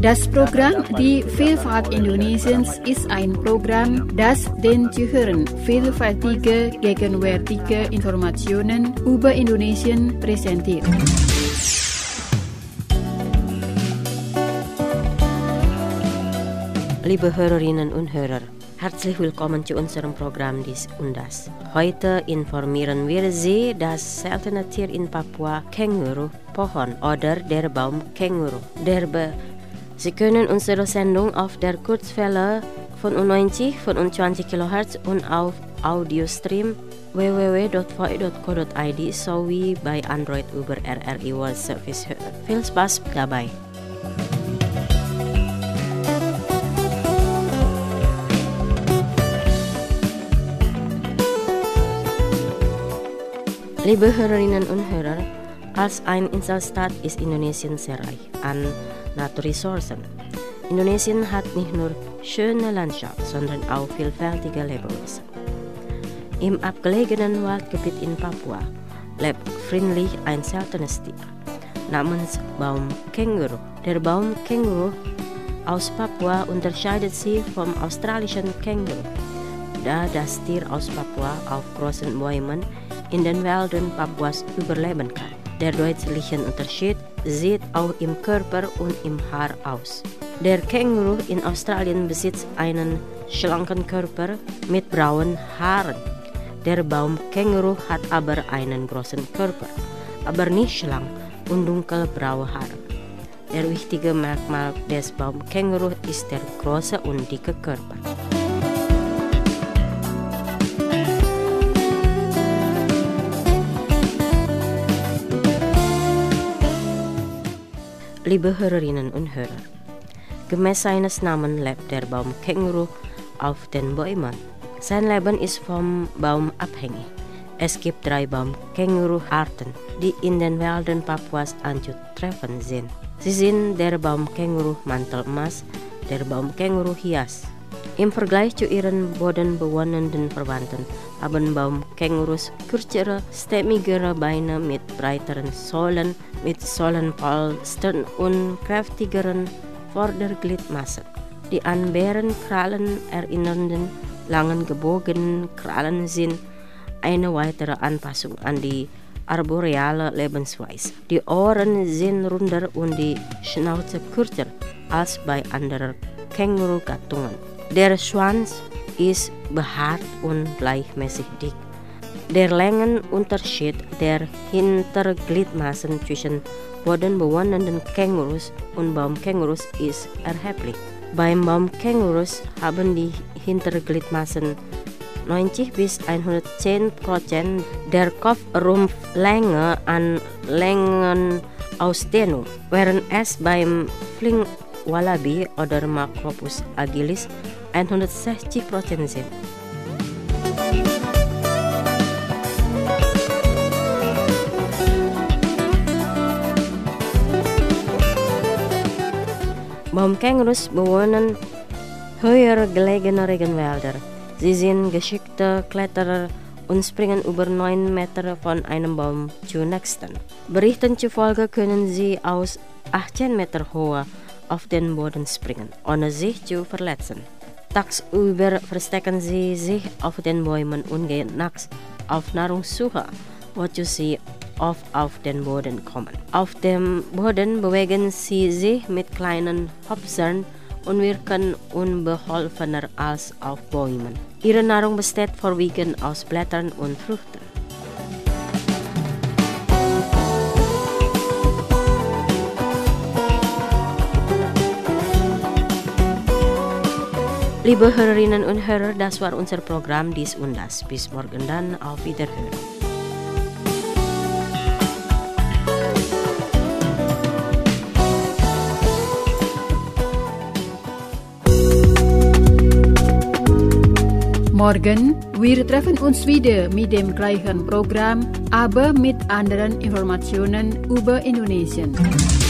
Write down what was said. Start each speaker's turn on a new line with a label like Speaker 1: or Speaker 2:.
Speaker 1: Das Programm Die Vielfalt Indonesiens ist ein Programm, das den Zuhörern vielfältige, gegenwärtige Informationen über Indonesien präsentiert.
Speaker 2: Liebe Hörerinnen und Hörer, herzlich willkommen zu unserem Programm Dies und Das. Heute informieren wir Sie, das seltene Tier in Papua, Känguru, Pohon oder der Baum Känguru. Sie können unsere Sendung auf der Kurzwelle 95, 25 kHz und auf Audiostream www.voi.co.id sowie bei Android über RRI World Service hören. Viel Spaß dabei! Liebe Hörerinnen und Hörer, als ein Inselstaat ist Indonesien sehr reich an Naturressourcen. Indonesien hat nicht nur schöne Landschaft, sondern auch vielfältige Lebewesen. Im abgelegenen Waldgebiet in Papua lebt friedlich ein seltenes Tier namens Baum Känguru. Der Baum Känguru aus Papua unterscheidet sich vom australischen Känguru, da das Tier aus Papua auf großen Bäumen in den Wäldern Papuas überleben kann. Der deutliche Unterschied sieht auch im Körper und im Haar aus. Der Känguru in Australien besitzt einen schlanken Körper mit braunen Haaren. Der Baumkänguru hat aber einen großen Körper, aber nicht schlank und dunkelbraune Haare. Der wichtige Merkmal des Baumkänguru ist der große und dicke Körper. Liebe Hörerinnen und Hörer, gemäß seines Namens lebt der Baum Känguru auf den Bäumen. Sein Leben ist vom Baum abhängig. Es gibt 3 Baumkänguru-Arten, die in den Wäldern Papuas anzutreffen sind. Sie sind der Baumkänguru Mantelmas, der Baumkänguru Hias. Im Vergleich zu ihren bodenbewohnenden Verwandten haben Baumkängurus kürzere, stämmigere Beine mit breiteren Sohlen, mit Sohlenpolstern und kräftigeren Vordergliedmaßen. Die an Bärenkrallen erinnernden, langen gebogenen Krallen sind eine weitere Anpassung an die arboreale Lebensweise. Die Ohren sind runder und die Schnauze kürzer als bei anderen Känguru-Gattungen. Der Schwanz ist behaart und gleichmäßig dick. Der Längenunterschied der Hintergliedmaßen zwischen bodenbewohnenden Kängurus und Baumkängurus ist erheblich. Beim Baumkängurus haben die Hintergliedmaßen 90 bis 110% der Kopfrumpflänge an Längenausdehnung, während es beim Flink-Wallaby oder Macropus agilis 160% sind. Baumkängurus bewohnen höher gelegene Regenwälder. Sie sind geschickte Kletterer und springen über 9 Meter von einem Baum zum nächsten. Berichten zufolge können sie aus 18 Meter Höhe auf den Boden springen, ohne sich zu verletzen. Tagsüber verstecken sie sich auf den Bäumen und gehen nachts auf Nahrungssuche, wozu sie oft auf den Boden kommen. Auf dem Boden bewegen sie sich mit kleinen Hopsern und wirken unbeholfener als auf Bäumen. Ihre Nahrung besteht vorwiegend aus Blättern und Früchten. Liebe Hörerinnen und Hörer, das war unser Programm Dies und Das. Bis morgen dann, auf Wiederhören.
Speaker 1: Morgen, wir treffen uns wieder mit dem gleichen Programm, aber mit anderen Informationen über Indonesien.